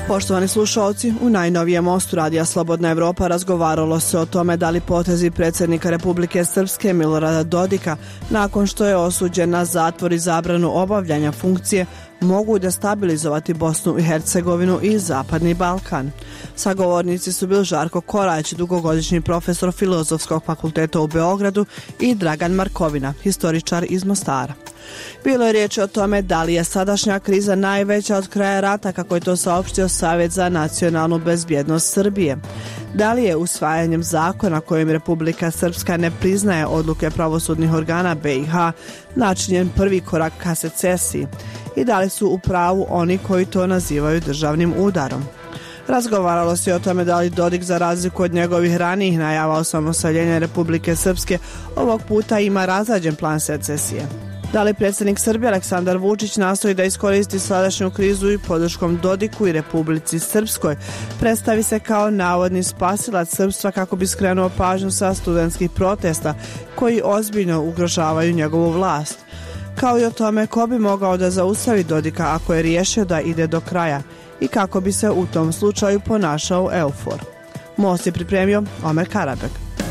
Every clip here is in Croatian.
Poštovani slušalci, u najnovijem mostu Radija Slobodna Evropa razgovaralo se o tome da li potezi predsjednika Republike Srpske Milorada Dodika, nakon što je osuđen na zatvor i zabranu obavljanja funkcije, mogu destabilizovati Bosnu i Hercegovinu i Zapadni Balkan. Sagovornici su bili Žarko Korać, dugogodišnji profesor Filozofskog fakulteta u Beogradu, i Dragan Markovina, historičar iz Mostara. Bilo je riječ o tome da li je sadašnja kriza najveća od kraja rata, kako je to saopštio Savjet za nacionalnu bezbjednost Srbije. Da li je usvajanjem zakona kojim Republika Srpska ne priznaje odluke pravosudnih organa BiH načinjen prvi korak ka secesiji i da li su u pravu oni koji to nazivaju državnim udarom. Razgovaralo se o tome da li Dodik, za razliku od njegovih ranijih najava osamostaljenja Republike Srpske, ovog puta ima razrađen plan secesije. Da li predsjednik Srbije Aleksandar Vučić nastoji da iskoristi sadašnju krizu i podrškom Dodiku i Republici Srpskoj predstavi se kao navodni spasilac srpstva kako bi skrenuo pažnju sa studentskih protesta koji ozbiljno ugrožavaju njegovu vlast, kao i o tome ko bi mogao da zaustavi Dodika ako je riješio da ide do kraja i kako bi se u tom slučaju ponašao EUFOR. Most je pripremio Omer Karabek.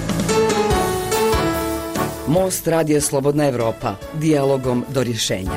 Most Radija Slobodna Evropa, dijalogom do rješenja.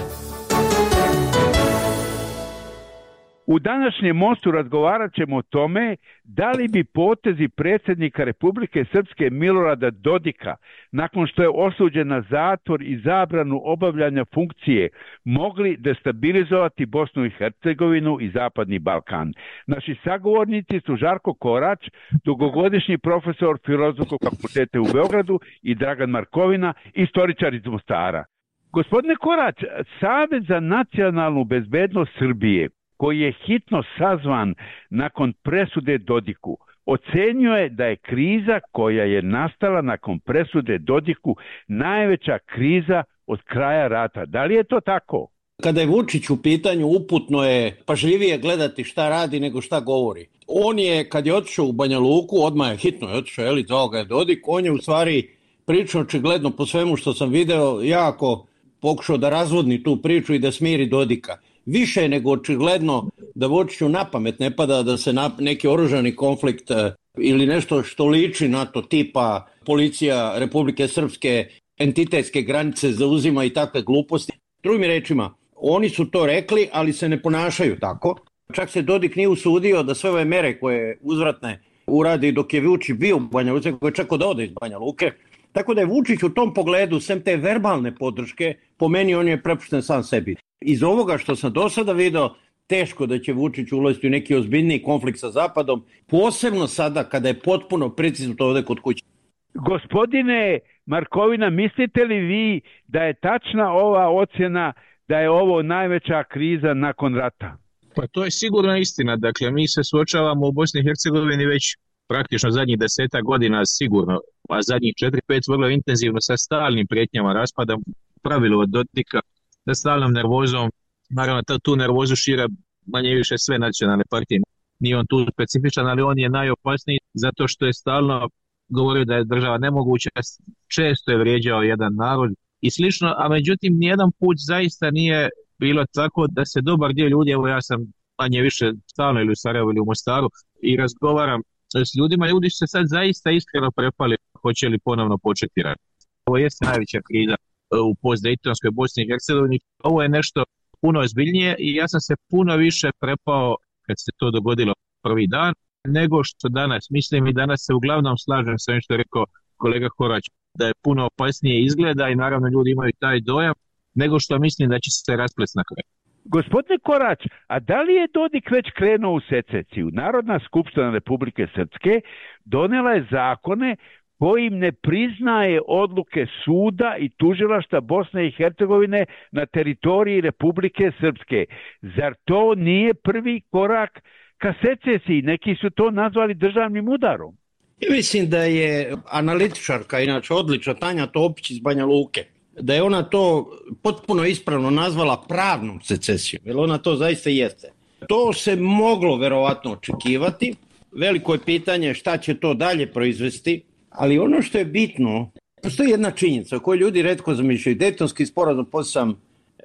U današnjem mostu razgovarat ćemo o tome da li bi potezi predsjednika Republike Srpske Milorada Dodika, nakon što je osuđen na zatvor i zabranu obavljanja funkcije, mogli destabilizovati Bosnu i Hercegovinu i Zapadni Balkan. Naši sagovornici su Žarko Korać, dugogodišnji profesor Filozofskog fakulteta u Beogradu, i Dragan Markovina, historičar iz Mostara. Gospodine Korać, Savjet za nacionalnu bezbednost Srbije, koji je hitno sazvan nakon presude Dodiku, ocenjuje da je kriza koja je nastala nakon presude Dodiku najveća kriza od kraja rata. Da li je to tako? Kada je Vučić u pitanju, uputno je pažljivije gledati šta radi nego šta govori. On je, kad je otišao u Banja Luku, odmah je hitno otišao, zvao ga je Dodik, on je u stvari prilično očigledno, po svemu što sam video, jako pokušao da razvodni tu priču i da smiri Dodika. Više je nego očigledno da Vučiću na pamet ne pada da se neki oružani konflikt ili nešto što liči na to, tipa policija Republike Srpske entitetske granice zauzima i takve gluposti. Drugim rečima, oni su to rekli, ali se ne ponašaju tako. Čak se Dodik nije usudio da sve ove mere koje uzvratne uradi dok je Vučić bio u Banja Luci, koji je čekao da ode iz Banja Luke. Tako da je Vučić u tom pogledu, sem te verbalne podrške, po meni on je prepušten sam sebi. Iz ovoga što sam do sada video, teško da će Vučić ulaziti u neki ozbiljniji konflikt sa Zapadom, posebno sada kada je potpuno precizno to ovdje kod kuće. Gospodine Markovina, mislite li vi da je tačna ova ocjena da je ovo najveća kriza nakon rata? Pa to je sigurno istina. Dakle, mi se suočavamo u Bosni i Hercegovini već praktično zadnjih 10 godina sigurno, a zadnjih 4-5 vrlo intenzivno sa stalnim prijetnjama raspada, pravilu od Dodika, sa stalnom nervozom. Naravno, tu nervozu šire manje više sve nacionalne partije. Nije on tu specifičan, ali on je najopasniji zato što je stalno govorio da je država nemoguća, često je vrijeđao jedan narod i slično, a međutim nijedan put zaista nije bilo tako da se dobar dio ljudi, evo ja sam manje više stalno ili u Sarajevu ili u Mostaru i razgovaram s ljudima, ljudi su se sad zaista iskreno prepali hoće li ponovno početi rat. Ovo jeste najveća kriza u postdejtonskoj Bosni i Hercegovini. Ovo je nešto puno ozbiljnije i ja sam se puno više prepao kad se to dogodilo prvi dan nego što danas. Mislim i danas se uglavnom slažem sa ovim što je rekao kolega Korać, da je puno opasnije izgleda i naravno ljudi imaju taj dojam nego što mislim da će se rasplest na kraju. Gospodine Korać, a da li je Dodik već krenuo u secesiju? Narodna skupština Republike Srpske donela je zakone kojim ne priznaje odluke suda i tužilaštva Bosne i Hercegovine na teritoriji Republike Srpske. Zar to nije prvi korak ka secesiji? Neki su to nazvali državnim udarom. Ja mislim da je analitičarka, inače odlična, Tanja Topić iz Banja Luke, da je ona to potpuno ispravno nazvala pravnom secesijom, jer ona to zaista jeste. To se moglo verovatno očekivati. Veliko je pitanje šta će to dalje proizvesti, ali ono što je bitno, postoji jedna činjenica o kojoj ljudi retko zamišljaju. Dejtonski sporazum, posle sam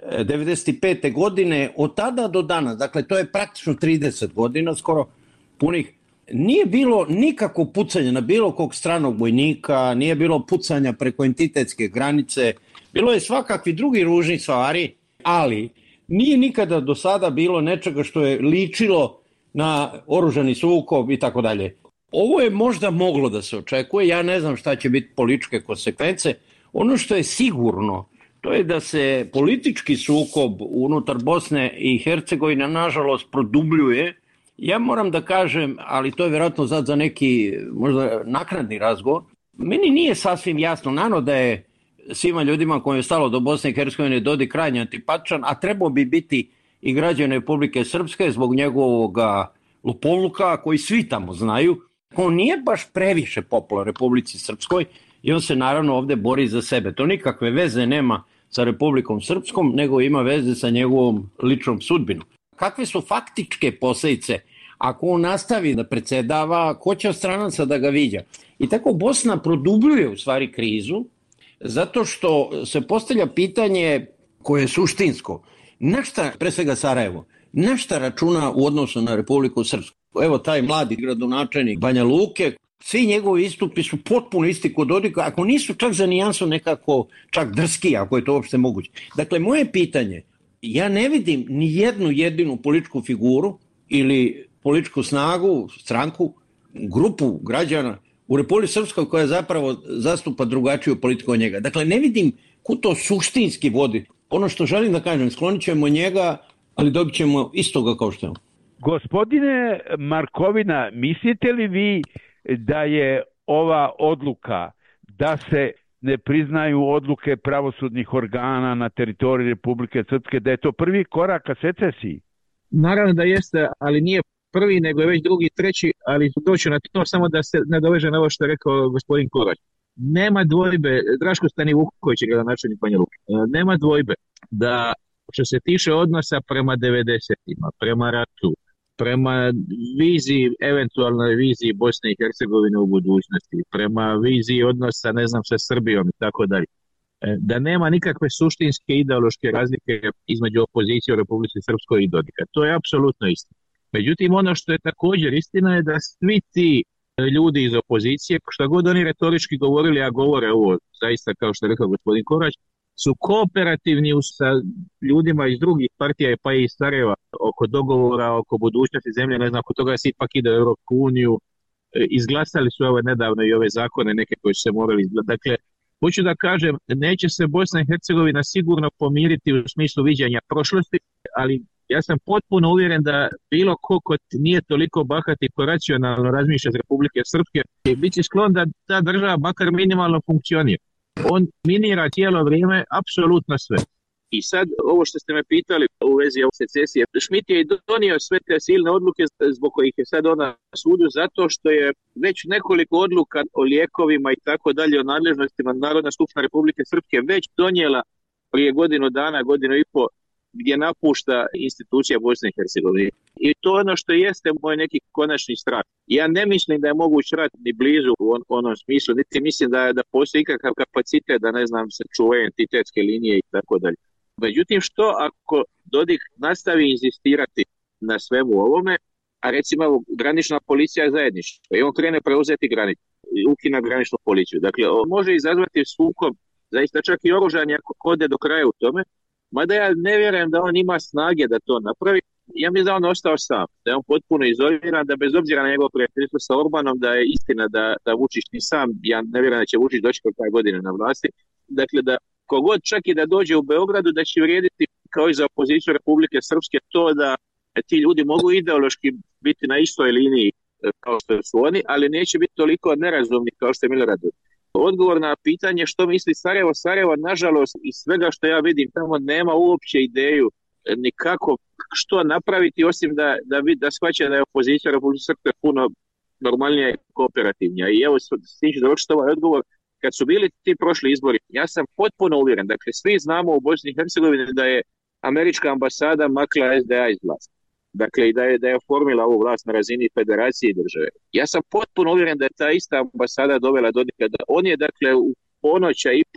95. godine, od tada do danas, dakle to je praktično 30 godina, skoro punih, nije bilo nikako pucanja na bilo kog stranog vojnika, nije bilo pucanja preko entitetske granice, bilo je svakakvi drugi ružni stvari, ali nije nikada do sada bilo nečega što je ličilo na oružani sukob i tako dalje. Ovo je možda moglo da se očekuje, ja ne znam šta će biti političke konsekvence. Ono što je sigurno, to je da se politički sukob unutar Bosne i Hercegovine nažalost produbljuje. Ja moram da kažem, ali to je vjerojatno sad za neki možda naknadni razgovor, meni nije sasvim jasno, naravno da je svima ljudima koji je stalo do Bosne i Hercegovine Dodik krajnje antipatičan, a trebao bi biti i građani Republike Srpske zbog njegovog lopovluka koji svi tamo znaju. On nije baš previše popularan Republici Srpskoj i on se naravno ovdje bori za sebe. To nikakve veze nema sa Republikom Srpskom, nego ima veze sa njegovom ličnom sudbinom. Kakve su faktičke posljedice ako on nastavi da predsjedava, ko će od stranaca da ga viđa? I tako Bosna produbljuje u stvari krizu, zato što se postavlja pitanje koje je suštinsko. Na šta, pre svega Sarajevo, na šta računa u odnosu na Republiku Srpsku? Evo taj mladi gradonačelnik Banja Luke, svi njegovi istupi su potpuno isti kod Dodika, ako nisu čak za nijansu nekako čak drski, ako je to uopšte moguće. Dakle, moje pitanje, ja ne vidim ni jednu jedinu političku figuru ili političku snagu, stranku, grupu građana u Republici Srpskoj koja zapravo zastupa drugačiju politiku od njega. Dakle, ne vidim ko to suštinski vodi. Ono što želim da kažem, sklonit ćemo njega, ali dobit ćemo istoga kao što je on. Gospodine Markovina, mislite li vi da je ova odluka da se ne priznaju odluke pravosudnih organa na teritoriji Republike Srpske, da je to prvi korak ka secesiji? Naravno da jeste, ali nije prvi, nego je već drugi, treći, ali doću na to samo da se nadoveže na ovo što je rekao gospodin Korać. Nema dvojbe, Draško Stanivuković je gradonačelnik Banja Luke, nema dvojbe da što se tiče odnosa prema 90-ima, prema ratu, prema viziji, eventualnoj viziji Bosne i Hercegovine u budućnosti, prema viziji odnosa, ne znam, sa Srbijom i tako dalje, da nema nikakve suštinske ideološke razlike između opozicije u Republici Srpskoj i Dodika. To je apsolutno istina. Međutim, ono što je također istina je da svi ti ljudi iz opozicije, što god oni retorički govorili, a govore ovo zaista kao što je rekao gospodin Korać, su kooperativni sa ljudima iz drugih partija pa i iz Sarajeva oko dogovora, oko budućnosti zemlje, ne znam, oko toga se ipak ide u Europsku uniju, izglasali su ove nedavno i ove zakone neke koji su se morali izglasati. Dakle, hoću da kažem, neće se Bosna i Hercegovina sigurno pomiriti u smislu viđanja prošlosti, ali ja sam potpuno uvjeren da bilo ko nije toliko bahat i ko racionalno razmišlja iz Republike Srpske, bit će sklon da ta država makar minimalno funkcionira. On minira cijelo vrijeme apsolutno sve. I sad, ovo što ste me pitali u vezi ove secesije, Schmidt je donio sve te silne odluke zbog kojih je sad ona na sudu, zato što je već nekoliko odluka o lijekovima i tako dalje, o nadležnostima Narodna skupština Republike Srpske već donijela prije godinu dana, godinu i po, gdje napušta institucija Bosne i Hercegovine. I to ono što jeste moj neki konačni strah. Ja ne mislim da je moguć rat ni blizu u onom smislu, niti mislim da postoji ikakav kapacitet da, ne znam, se čuvaju entitetske linije i tako dalje. Međutim, što ako Dodik nastavi inzistirati na svemu ovome, a recimo granična policija je zajednička i on krene preuzeti granicu i ukina graničnu policiju. Dakle, on može izazvati sukob, zaista čak i oružanje ako ode do kraja u tome, mada ja ne vjerujem da on ima snage da to napravi. Ja mislim da on ostao sam, da je on potpuno izoliran, da bez obzira na njegov prijateljstvo sa Orbanom, da je istina da Vučić ni sam, ja ne vjerujem da će Vučić doći kao taj godine na vlasti, dakle da kogod čak i da dođe u Beogradu da će vrijediti kao i za opoziciju Republike Srpske to da ti ljudi mogu ideološki biti na istoj liniji kao što su oni, ali neće biti toliko nerazumni kao što je Milorad Dodik. Odgovor na pitanje što misli Sarajevo, Sarajevo nažalost iz svega što ja vidim tamo nema uopće ideju nikako što napraviti osim da shvaća da je opozicija Republike Srpske puno normalnija i kooperativnija. I evo s tim ću završiti ovaj odgovor. Kad su bili ti prošli izbori, ja sam potpuno uvjeren, dakle svi znamo u Bosni i Hercegovini da je američka ambasada makla SDA iz vlasti. Dakle, i da je oformila ovu vlast na razini federacije i države. Ja sam potpuno uvjeren da je ta ista ambasada dovela Dodika, da on je, dakle, u ponoća i po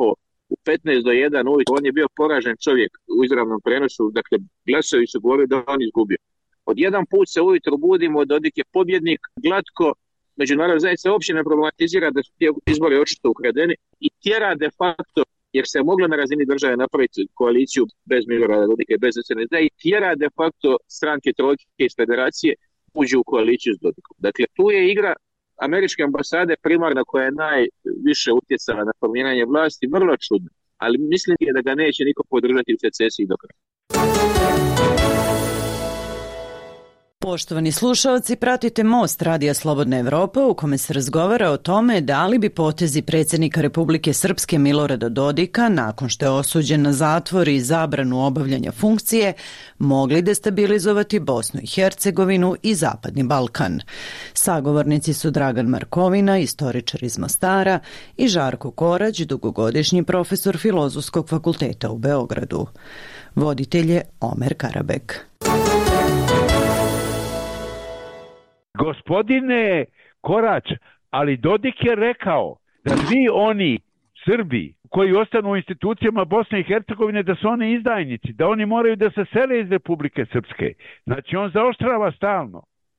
u 15:1 ujutro, on je bio poražen čovjek u izravnom prenosu, dakle glasovi su govorili da on izgubio. Od jedan put se ujutro budimo, Dodik je pobjednik, glatko, međunarodna zajednica uopće ne problematizira da su ti izbori očito ukradeni i tjera de facto, jer se je moglo na razini države napraviti koaliciju bez Milorada Dodika i bez SNSD i tjera de facto stranke trojke iz federacije uđu u koaliciju s Dodikom. Dakle, tu je igra američke ambasade primarna koja je najviše utjecala na formiranje vlasti, vrlo čudna, ali mislim da ga neće niko podržati u secesiji do kraja. Poštovani slušalci, pratite Most Radija Slobodna Evropa u kome se razgovara o tome da li bi potezi predsjednika Republike Srpske Milorada Dodika, nakon što je osuđen na zatvor i zabranu obavljanja funkcije, mogli destabilizovati Bosnu i Hercegovinu i Zapadni Balkan. Sagovornici su Dragan Markovina, istoričar iz Mostara, i Žarko Korać, dugogodišnji profesor Filozofskog fakulteta u Beogradu. Voditelj je Omer Karabek. Gospodine Korać, ali Dodik je rekao da svi oni Srbi koji ostanu u institucijama Bosne i Hercegovine da su oni izdajnici, da oni moraju da se sele iz Republike Srpske. Znači on zaoštrava stalno.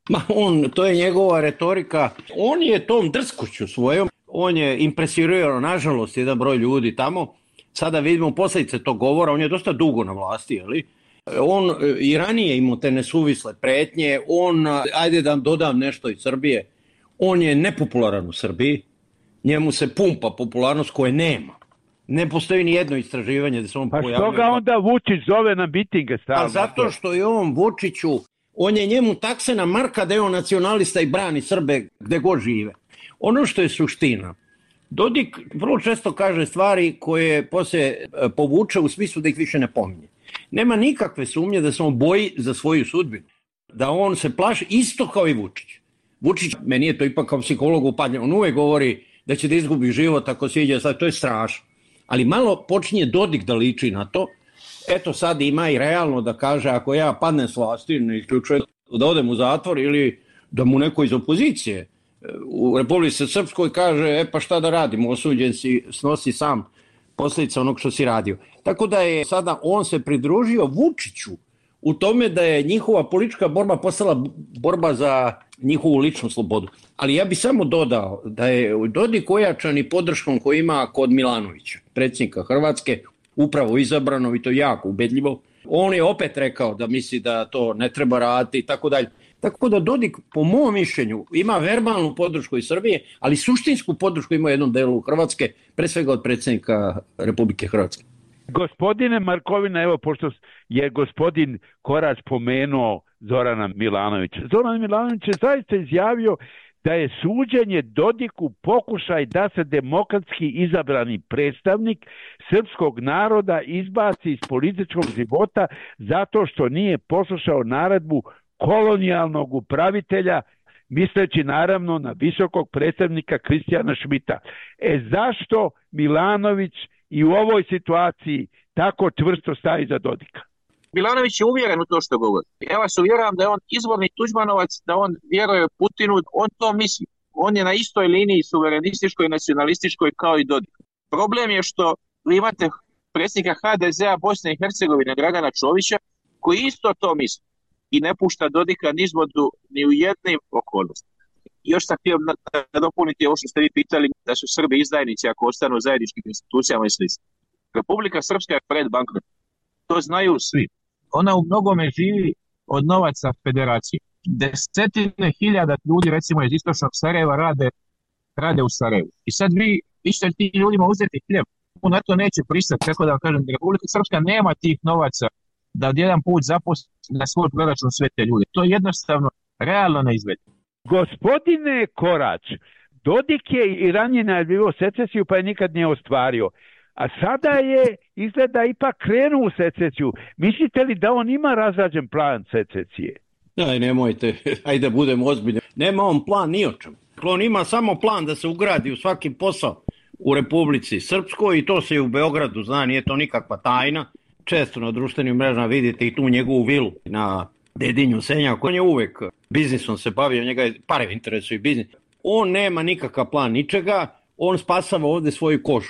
To je njegova retorika. On je tom drskošću svojom, on je impresirao nažalost jedan broj ljudi tamo. Sada vidimo posljedice tog govora, on je dosta dugo na vlasti, jeli? On i ranije imao te nesuvisle pretnje, ajde da dodam nešto iz Srbije, on je nepopularan u Srbiji, njemu se pumpa popularnost koje nema. Ne postoji ni jedno istraživanje da se on pojavljuje. Pa što ga onda Vučić zove na mitinge stalno? Pa zato što je on Vučiću, on je njemu taksena marka da je on nacionalista i brani Srbe gde god žive. Ono što je suština, Dodik vrlo često kaže stvari koje poslije povuče u smislu da ih više ne pominje. Nema nikakve sumnje da se on boji za svoju sudbinu. Da on se plaši isto kao i Vučić. Vučić, meni je to ipak kao psiholog upadnje, on uvijek govori da će da izgubi život ako se iđe, to je strašno. Ali malo počinje Dodik da liči na to. Eto sad ima i realno da kaže ako ja padnem s vlasti, ne isključujem da odem u zatvor ili da mu neko iz opozicije u Republici Srpskoj kaže pa šta da radimo, osuđen si, snosi sam posljedica onog što si radio. Tako da je sada on se pridružio Vučiću u tome da je njihova politička borba postala borba za njihovu ličnu slobodu. Ali ja bih samo dodao da je Dodik ojačan i podrškom koji ima kod Milanovića, predsjednika Hrvatske, upravo izabrano i to jako ubedljivo. On je opet rekao da misli da to ne treba raditi i tako dalje. Tako da Dodik, po mom mišljenju, ima verbalnu podršku iz Srbije, ali suštinsku podršku ima u jednom delu Hrvatske, pre svega od predsjednika Republike Hrvatske. Gospodine Markovina, evo, pošto je gospodin Korać pomenuo Zorana Milanovića. Zoran Milanović je zaista izjavio da je suđenje Dodiku pokušaj da se demokratski izabrani predstavnik srpskog naroda izbaci iz političkog života zato što nije poslušao naredbu kolonijalnog upravitelja, misleći naravno na visokog predstavnika Kristijana Šmita. Zašto Milanović i u ovoj situaciji tako čvrsto stavi za Dodika? Milanović je uvjeren u to što govori. Ja vas uvjeravam da je on izvorni tuđmanovac, da on vjeruje Putinu, on to misli. On je na istoj liniji suverenističkoj i nacionalističkoj kao i Dodik. Problem je što vi imate predsjednika HDZ-a Bosne i Hercegovine Dragana Čovića koji isto to misli i ne pušta Dodika nizvodu ni u jednim okolnostima. Još sam htio nadopuniti ovo što ste vi pitali da su Srbi izdajnici ako ostanu u zajedničkim institucijama i slično. Republika Srpska je pred bankrotom. To znaju svi. Ona u mnogome živi od novaca federacije. Desetine hiljada ljudi recimo iz istočnog Sarajeva rade u Sarajevu. I sad vi ćete tim ljudima uzeti hljeb. Na to neće pristati. Tako da vam kažem, Republika Srpska nema tih novaca da odjedan put zaposli na svoj proračun sve te ljude. To je jednostavno realno neizvedivo. Gospodine Korać, Dodik je i ranije najavljivao secesiju pa je nikad nije ostvario. A sada je izgleda ipak krenuo u secesiju. Mislite li da on ima razrađen plan secesije? Aj, nemojte, ajde da budemo ozbiljni. Nema on plan ni o čemu. On ima samo plan da se ugradi u svaki posao u Republici Srpskoj i to se i u Beogradu zna, nije to nikakva tajna. Često na društvenim mrežama vidite i tu njegovu vilu na Dedinju Senjaku. On je uvek biznisom se bavio, njega pare interesuju biznis. On nema nikakav plan ničega, on spasava ovdje svoju kožu.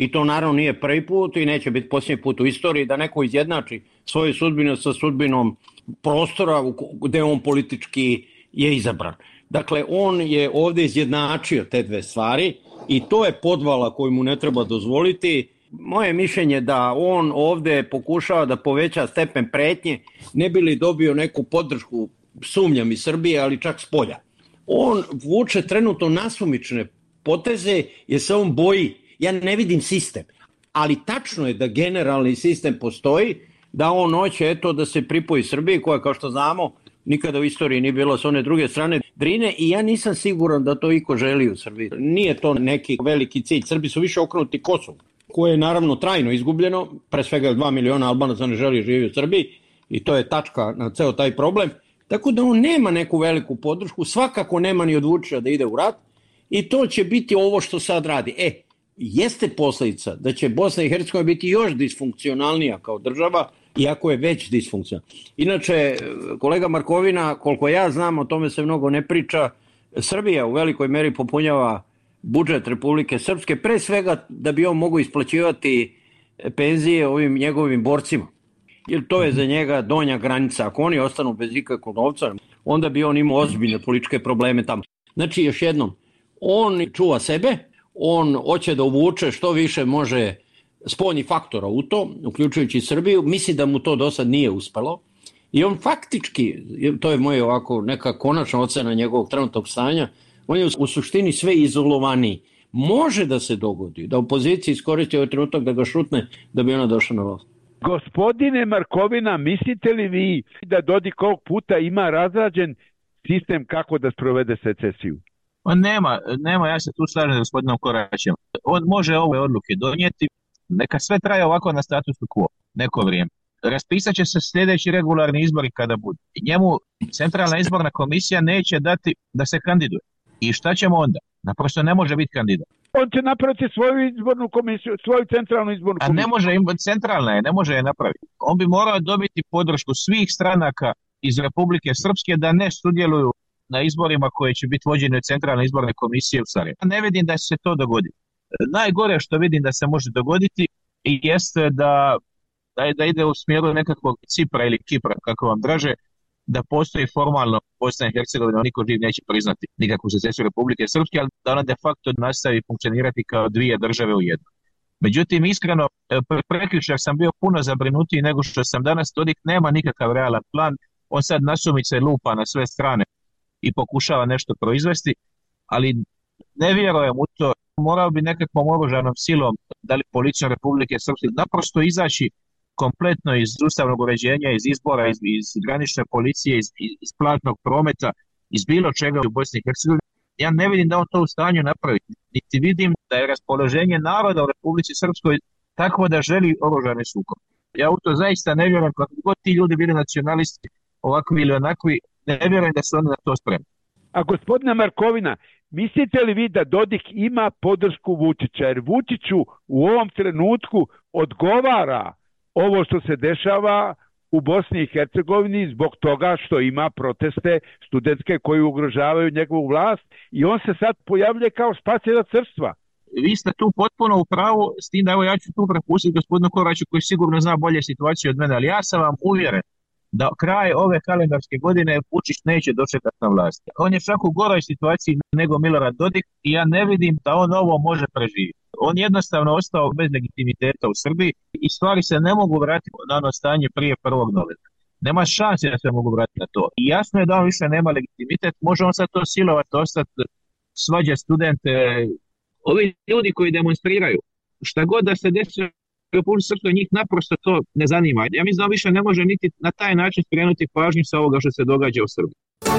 I to naravno nije prvi put i neće biti posljednji put u istoriji da neko izjednači svoju sudbinu sa sudbinom prostora gde on politički je izabran. Dakle, on je ovdje izjednačio te dve stvari i to je podvala koju mu ne treba dozvoliti. Moje mišljenje da on ovdje pokušava da poveća stepen pretnje, ne bi li dobio neku podršku, sumnjam, iz Srbije, ali čak s polja. On vuče trenutno nasumične poteze jer se on boji. Ja ne vidim sistem, ali tačno je da generalni sistem postoji, da on hoće eto da se pripoji Srbiji, koja kao što znamo nikada u istoriji nije bilo s one druge strane Drine, i ja nisam siguran da to iko želi u Srbiji. Nije to neki veliki cilj. Srbi su više okrenuti Kosovu, koje je naravno trajno izgubljeno, pre svega 2 miliona Albanaca ne želi živjeti u Srbiji i to je tačka na ceo taj problem. Tako da on nema neku veliku podršku, svakako nema ni od Vučića da ide u rat i to će biti ovo što sad radi. Jeste posljedica da će Bosna i Hercegovina biti još disfunkcionalnija kao država, iako je već disfunkcionalna. Inače, kolega Markovina, koliko ja znam, o tome se mnogo ne priča, Srbija u velikoj meri popunjava budžet Republike Srpske, pre svega da bi on mogao isplaćivati penzije ovim njegovim borcima. Jer to je za njega donja granica. Ako oni ostanu bez ikakvog novca, onda bi on imao ozbiljne političke probleme tamo. Znači, još jednom, on čuva sebe, on hoće da uvuče što više može spoljnih faktora u to, uključujući Srbiju. Misli da mu to do sad nije uspelo. I on faktički, to je moja ovako neka konačna ocena njegovog trenutnog stanja, on je u suštini sve izolovaniji. Može da se dogodi da opozicija iskoristi ovaj trenutak da ga šutne da bi ona došla na vlast. Gospodine Markovina, mislite li vi da Dodik ovog puta ima razrađen sistem kako da sprovede secesiju? On nema, ja se tu slažem s gospodinom Koraćem. On može ove odluke donijeti, neka sve traje ovako na statusu quo, neko vrijeme. Raspisat će se sljedeći regularni izbori kada budu. Njemu Centralna izborna komisija neće dati da se kandiduje. I šta ćemo onda? Naprosto ne može biti kandidat. On će napraviti svoju izbornu komisiju, svoju centralnu izbornu komisiju. A ne može, centralna je, ne može je napraviti. On bi morao dobiti podršku svih stranaka iz Republike Srpske da ne sudjeluju na izborima koje će biti vođene od Centralne izborne komisije u Sarajevu. Ne vidim da će se to dogoditi. Najgore što vidim da se može dogoditi jeste da ide u smjeru nekakvog Cipra ili Kipra, kako vam draže, da postoji formalno Bosna i Hercegovina, niko živ neće priznati nikakvu secesiju Republike Srpske, ali da ona de facto nastavi funkcionirati kao dvije države u jednu. Međutim, iskreno, prekjučer sam bio puno zabrinutiji nego što sam danas. Dodik nema nikakav realan plan, on sad nasumice lupa na sve strane i pokušava nešto proizvesti, ali ne vjerujem u to. Morao bi nekakvom oružanom silom, da li policijom Republike Srpske, naprosto izaći kompletno iz ustavnog uređenja, iz izbora, iz granične policije, iz platnog prometa, iz bilo čega u Bosni i Hercegovini. Ja ne vidim da on to u stanju napraviti. Niti vidim da je raspoloženje naroda u Republici Srpskoj takvo da želi oružani sukob. Ja u to zaista ne vjerujem, kako god ti ljudi bili nacionalisti, ovakvi ili onakvi, ne vjerujem da su oni na to spremni. A gospodina Markovina, mislite li vi da Dodik ima podršku Vučića? Jer Vučiću u ovom trenutku odgovara ovo što se dešava u Bosni i Hercegovini zbog toga što ima proteste studentske koji ugrožavaju njegovu vlast i on se sad pojavljuje kao spasilac srpstva. Vi ste tu potpuno u pravu, s tim da ja ću tu prepustiti gospodinu Koraću koji sigurno zna bolje situaciju od mene, ali ja sam vam uvjeren da kraj ove kalendarske godine Vučić neće dočekati na vlast. On je čak u goroj situaciji nego Milorad Dodik i ja ne vidim da on ovo može preživjeti. On jednostavno ostao bez legitimiteta u Srbiji i stvari se ne mogu vratiti na ono stanje prije 1. novembra. Nema šanse da se mogu vratiti na to. I jasno je da on više nema legitimitet, može on sad to silovati, ostati, svađa studente. Ovi ljudi koji demonstriraju, šta god da se desi u Republici Srpskoj, njih naprosto to ne zanima. Ja mislim da više ne može niti na taj način skrenuti pažnju sa ovoga što se događa u Srbiji.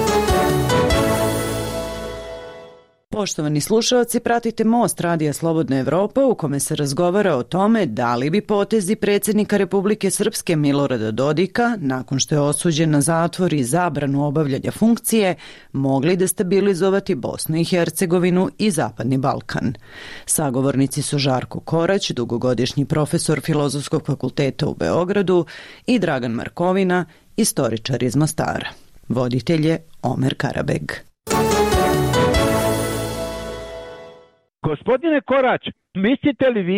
Poštovani slušalci, pratite Most Radija Slobodna Evropa u kome se razgovara o tome da li bi potezi predsjednika Republike Srpske Milorada Dodika, nakon što je osuđen na zatvor i zabranu obavljanja funkcije, mogli destabilizovati Bosnu i Hercegovinu i Zapadni Balkan. Sagovornici su Žarko Korać, dugogodišnji profesor Filozofskog fakulteta u Beogradu, i Dragan Markovina, istoričar iz Mostara. Voditelj je Omer Karabeg. Gospodine Korać, mislite li vi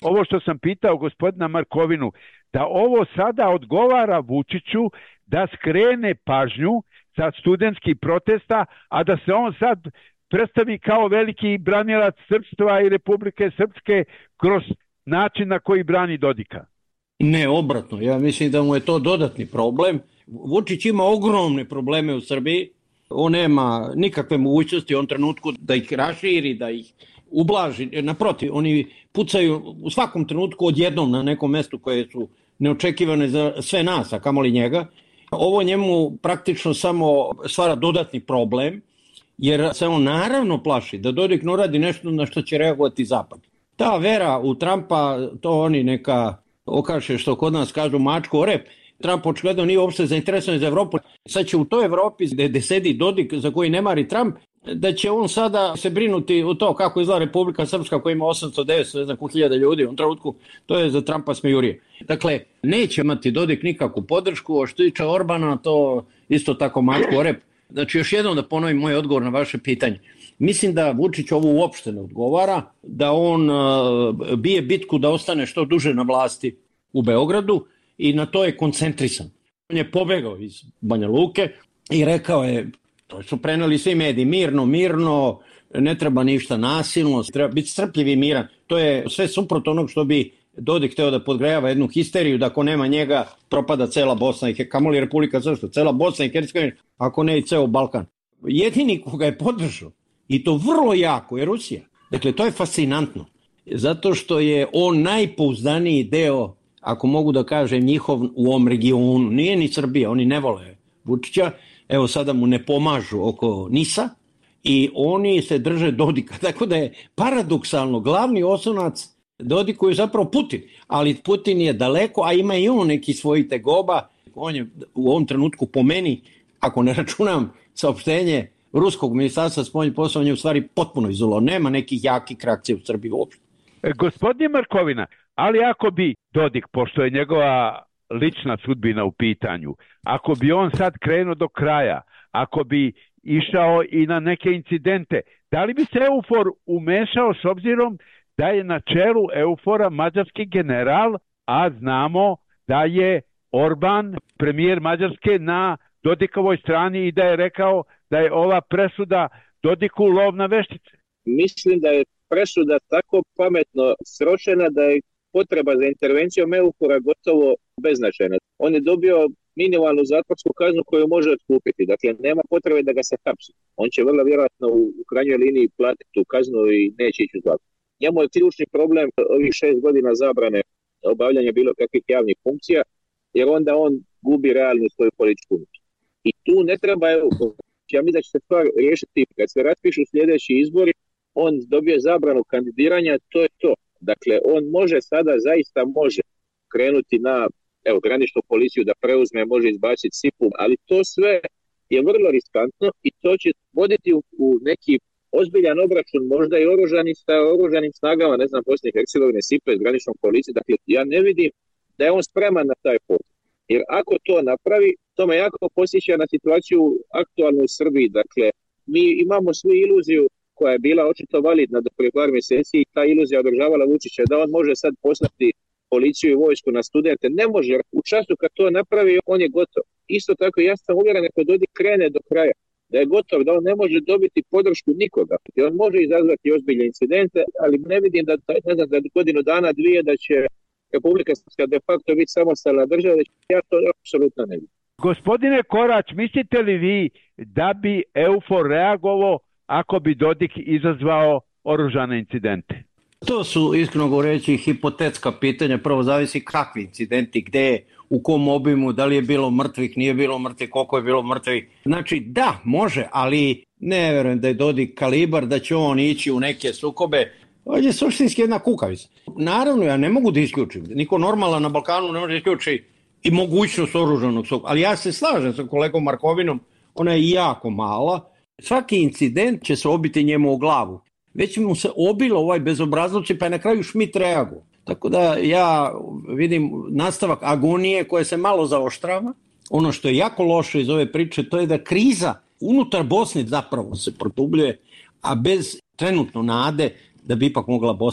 ovo što sam pitao gospodina Markovinu, da ovo sada odgovara Vučiću da skrene pažnju sa studentskih protesta, a da se on sad predstavi kao veliki branilac srpstva i Republike Srpske kroz način na koji brani Dodika. Ne, obratno. Ja mislim da mu je to dodatni problem. Vučić ima ogromne probleme u Srbiji. On nema nikakve mogućnosti u ovom trenutku da ih raširi, da ih ublaži. Naprotiv, oni pucaju u svakom trenutku odjednom na nekom mestu koje su neočekivane za sve nas, a kamoli njega. Ovo njemu praktično samo stvara dodatni problem, jer se on naravno plaši da Dodik ne uradi nešto na što će reagovati Zapad. Ta vera u Trumpa, to oni neka okaše što kod nas kažu mačku o rep. Trump očigledno nije uopšte zainteresovan za Evropu. Sad će u toj Evropi gde sedi Dodik za koji ne mari Trump, da će on sada se brinuti u to kako izgleda Republika Srpska koja ima 800-900, ne znam hiljada ljudi u ovom trenutku, to je za Trumpa smejurije. Dakle, neće imati Dodik nikakvu podršku, što tiče Orbana, to isto tako mačku o rep. Znači, još jednom da ponovim moj odgovor na vaše pitanje. Mislim da Vučić ovo uopšte ne odgovara, da on bije bitku da ostane što duže na vlasti u Beogradu i na to je koncentrisan. On je pobegao iz Banja Luke i rekao je, to su preneli svi mediji, mirno, ne treba ništa nasilno, treba biti strpljiv i miran. To je sve suprotno onog što bi Dodik hteo da podgrejava jednu histeriju, da ako nema njega propada cela Bosna i kamoli Republika Srpska, cela Bosna i Hercegovina, ako ne i ceo Balkan. Jedini koga je podržao, i to vrlo jako, je Rusija. Dakle, to je fascinantno, zato što je on najpouzdaniji deo, ako mogu da kažem, njihov u ovom regionu. Nije ni Srbija, oni ne vole Vučića, evo sada mu ne pomažu oko Nisa i oni se drže Dodika. Tako da je paradoksalno glavni osnovac Dodiku je zapravo Putin, ali Putin je daleko, a ima i on neki svojih tegoba. On je u ovom trenutku po meni, ako ne računam saopštenje ruskog ministarstva spoljnih poslova, on je u stvari potpuno izolovan. Nema nekih jakih reakcija u Srbiji uopšte. Gospodin Markovina, ali ako bi Dodik, pošto je njegova lična sudbina u pitanju, ako bi on sad krenuo do kraja, ako bi išao i na neke incidente, da li bi se EUFOR umešao s obzirom da je na čelu EUFOR-a mađarski general, a znamo da je Orban, premijer Mađarske, na Dodikovoj strani i da je rekao da je ova presuda Dodiku lov na veštice? Mislim da je presuda tako pametno sročena da je potreba za intervencijom EUFOR-a gotovo beznačajna. On je dobio minimalnu zatvorsku kaznu koju može otkupiti. Dakle, nema potrebe da ga se hapsi. On će vrlo vjerojatno u krajnjoj liniji platiti tu kaznu i neće ići u zatvor. Njemu je ključni problem ovih 6 godina zabrane obavljanja bilo kakvih javnih funkcija, jer onda on gubi realnu svoju političku moć. I tu ne treba EUFOR. Ja mislim da će se stvar riješiti kad se raspišu sljedeći izbori, on dobije zabranu kandidiranja, to je to. Dakle, on može sada, zaista može krenuti na graničnu policiju da preuzme, može izbaciti SIP-u, ali to sve je vrlo riskantno i to će voditi u neki ozbiljan obračun, možda i oružanim snagama, ne znam, Bosne i Hercegovine, SIP-a iz graničnom policije. Dakle, ja ne vidim da je on spreman na taj put. Jer ako to napravi, to me jako posjeća na situaciju aktualnu u Srbiji. Dakle, mi imamo svu iluziju koja je bila očito validna do prije par mjeseci i ta iluzija održavala Vučića da on može sad poslati policiju i vojsku na studente. Ne može, u času kad to napravi, on je gotov. Isto tako, ja sam uvjeren ako Dodik krene do kraja, da je gotov, da on ne može dobiti podršku nikoga. I on može izazvati ozbiljne incidente, ali ne vidim da godinu dana, dvije, da će Republika Srpska de facto biti samostalna država, ja to apsolutno ne vidim. Gospodine Korać, mislite li vi da bi EUFOR reagovao ako bi Dodik izazvao oružane incidente? To su, iskreno govoreći, hipotetska pitanja. Prvo zavisi kakvi incidenti, gde, u kom obimu, da li je bilo mrtvih, nije bilo mrtvih, koliko je bilo mrtvih. Znači, da, može, ali ne verujem da je Dodik kalibar, da će on ići u neke sukobe. Ovo je suštinski jedna kukavica. Naravno, ja ne mogu da isključim. Niko normalan na Balkanu ne može isključiti i mogućnost oružanog sukoba. Ali ja se slažem sa kolegom Markovinom, ona je jako mala. Svaki incident će se obiti njemu o glavu. Već mu se obilo ovaj bezobrazluci, pa je na kraju Schmidt reagovao. Tako da ja vidim nastavak agonije koja se malo zaoštrava. Ono što je jako loše iz ove priče, to je da kriza unutar Bosne zapravo se produbljuje, a bez trenutno nade da bi ipak mogla Bosna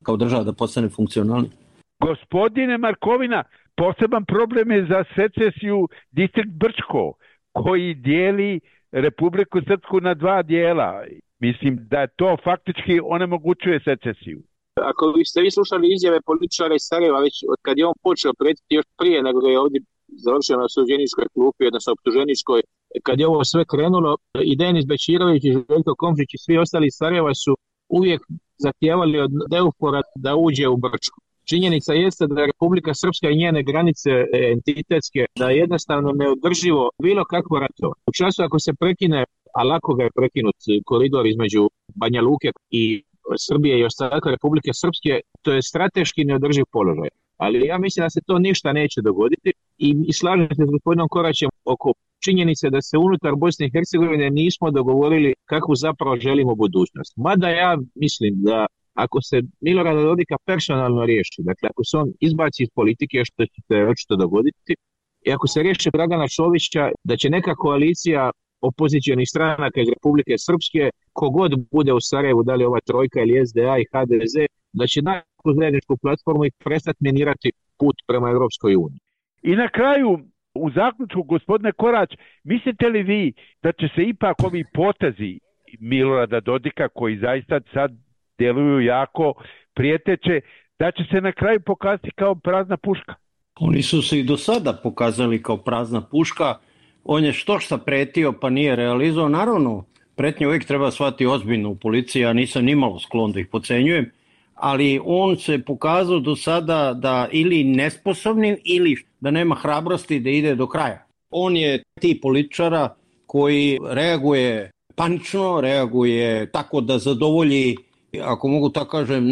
kao država da postane funkcionalni. Gospodine Markovina, poseban problem je za secesiju distrikt Brčko, koji dijeli Republiku Srpsku na dva dijela. Mislim da to faktički onemogućuje secesiju. Ako ste vi slušali izjave političara iz Sarajeva, već od kad je on počeo pretiti još prije nego ga je ovdje završio na suđeničkoj klupi, odnosno optuženičkoj, kad je ovo sve krenulo, i Denis Bećirović i Željko Komšić i svi ostali iz Sarajeva su uvijek zahtijevali od EUFOR-a da uđe u Brčko. Činjenica jeste da je Republika Srpska i njene granice entitetske, da je jednostavno neodrživo bilo kakvo ratovanje. U času ako se prekine, a lako ga je prekinut, koridor između Banja Luke i Srbije i ostatka Republike Srpske, to je strateški neodrživ položaj. Ali ja mislim da se to ništa neće dogoditi i slažem se s gospodinom Koraćem oko činjenice da se unutar Bosne i Hercegovine nismo dogovorili kakvu zapravo želimo budućnost. Mada ja mislim da ako se Milorada Dodika personalno riješi, dakle ako se on izbaci iz politike, što će se očito dogoditi, i ako se riješi Dragana Čovića, da će neka koalicija opozicionih stranaka iz Republike Srpske, kogod bude u Sarajevu, da li ova trojka ili SDA i HDZ, da će naći zajedničku platformu i prestati minirati put prema Europskoj uniji. I na kraju, u zaključku, gospodine Korać, mislite li vi da će se ipak ovi potezi Milorada Dodika, koji zaista sad djeluju jako prijeteće, da će se na kraju pokazati kao prazna puška? Oni su se i do sada pokazali kao prazna puška. On je štošta pretio pa nije realizovao. Naravno, pretnje uvijek treba shvatiti ozbiljno u policiji, ja nisam nimalo sklon da ih podcenjujem, ali on se pokazao do sada da ili nesposobnim ili da nema hrabrosti da ide do kraja. On je tip političara koji reaguje panično, reaguje tako da zadovolji, ako mogu tako kažem,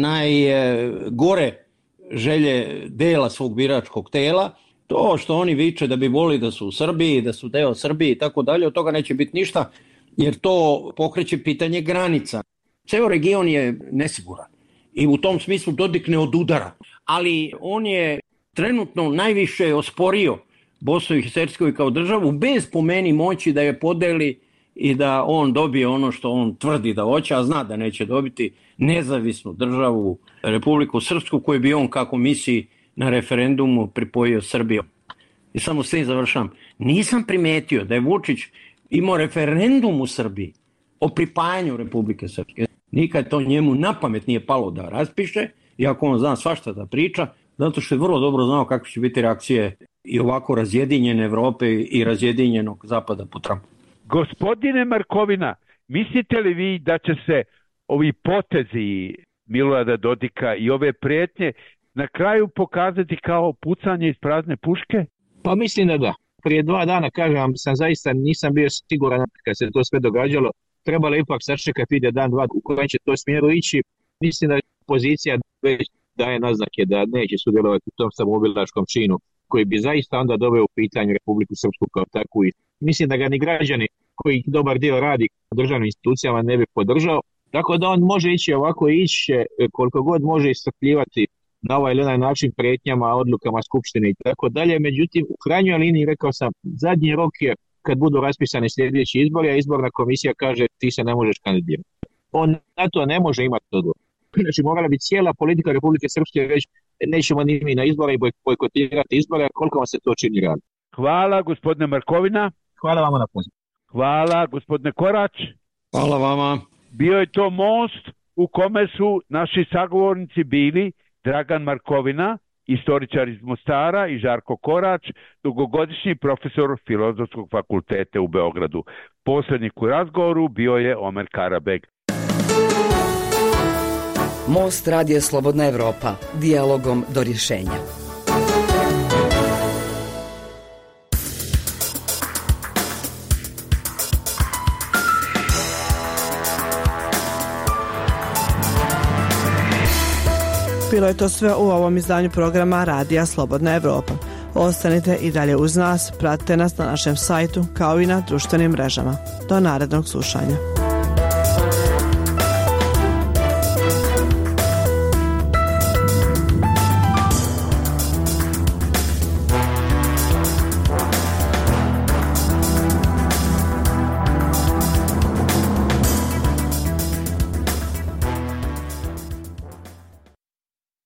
najgore želje dela svog biračkog tela. To što oni viče da bi volili da su u Srbiji, da su deo Srbije i tako dalje, od toga neće biti ništa, jer to pokreće pitanje granica. Ceo region je nesiguran i u tom smislu Dodik ne odudara, ali on je trenutno najviše osporio Bosnu i Hercegovinu kao državu bez po meni moći da je podeli i da on dobije ono što on tvrdi da hoće, a zna da neće dobiti nezavisnu državu Republiku Srpsku koju bi on, kako misli, na referendumu pripojio Srbiju. I samo s tim završam. Nisam primetio da je Vučić imao referendum u Srbiji o pripajanju Republike Srpske. Nikad to njemu na pamet nije palo da raspiše, iako on zna svašta da priča, zato što je vrlo dobro znao kakve će biti reakcije i ovako razjedinjene Evrope i razjedinjenog Zapada po Trumpu. Gospodine Markovina, mislite li vi da će se ovi potezi Milorada Dodika i ove prijetnje na kraju pokazati kao pucanje iz prazne puške? Pa mislim da da. Prije 2 dana, kažem, zaista nisam bio siguran kad se to sve događalo. Trebalo ipak sačekati vidjeti dan, dva u kojem će to smjeru ići. Mislim da pozicija već daje naznake da neće sudjelovati u tom samoubilačkom činu koji bi zaista onda doveo u pitanje Republiku Srpsku kao takvu. Mislim da ga ni građani koji dobar dio radi u državnim institucijama ne bi podržao. Tako da on može ići ovako, ići koliko god može iscrpljivati na ovaj ili onaj način prijetnjama, odlukama Skupštine i tako dalje. Međutim, u krajnjoj liniji, rekao sam, zadnji rok je kad budu raspisani sljedeći izbori, a izborna komisija kaže ti se ne možeš kandidirati. On na to ne može imati odgovor. Znači, morala bi cijela politika Republike Srpske reći nećemo ni mi na izbore i bojkotirati izbore, koliko vam se to čini realno. Hvala, gospodine Markovina. Hvala vama na pozivu. Hvala, gospodine Korać. Hvala vama. Bio je to most u kome su naši sagovornici bili Dragan Markovina, istoričar iz Mostara, i Žarko Korać, dugogodišnji profesor Filozofskog fakulteta u Beogradu. Posrednik u razgovoru bio je Omer Karabeg. Most Radija Slobodna Evropa. Dijalogom do rješenja. Bilo je to sve u ovom izdanju programa Radija Slobodna Evropa. Ostanite i dalje uz nas, pratite nas na našem sajtu kao i na društvenim mrežama. Do narednog slušanja.